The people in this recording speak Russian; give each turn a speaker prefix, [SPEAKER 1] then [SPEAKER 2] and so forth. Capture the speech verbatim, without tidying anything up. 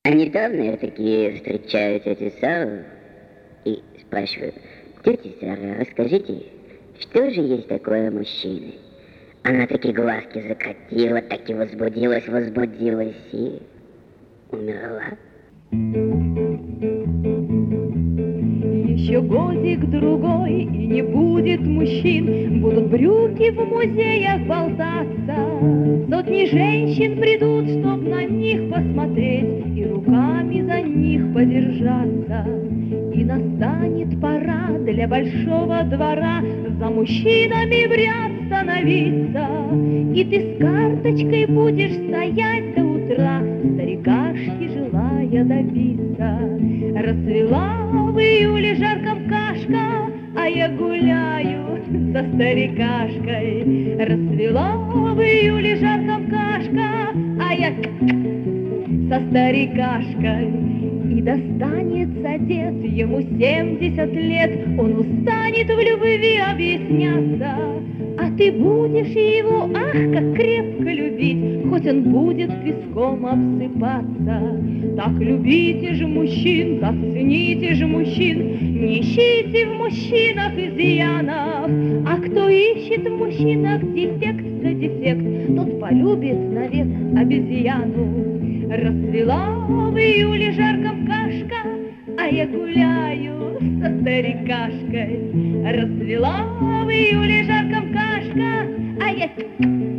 [SPEAKER 1] А недавно я такие встречаю тетю Сару и спрашиваю: тетя Сара, расскажите, что же есть такое мужчины? Она такие глазки закатила, так и возбудилась, возбудилась и умерла.
[SPEAKER 2] Еще годик-другой, и не будет мужчин, будут брюки в музеях болтаться. Сотни женщин придут, чтоб на них посмотреть и руками за них подержаться. И настанет пора для большого двора за мужчинами в ряд становиться. И ты с карточкой будешь стоять до утра, старикашки желая добиться. Расцвела в июле жарком кашка, а я гуляю со старикашкой. Расцвела в июле жарком кашка, а я со старикашкой. И достанется дед, ему семьдесят лет, он устанет в любви объясняться. А ты будешь его, ах, как крепко любить, хоть он будет песком обсыпаться. Так любите же мужчин, так цените же мужчин, не ищите в мужчинах изъянов. А кто ищет в мужчинах дефект за дефект, тот полюбит навек обезьяну. Расцвела в июле жарком кашка, а я гуляю со старикашкой. Расцвела в июле жарком кашка, а я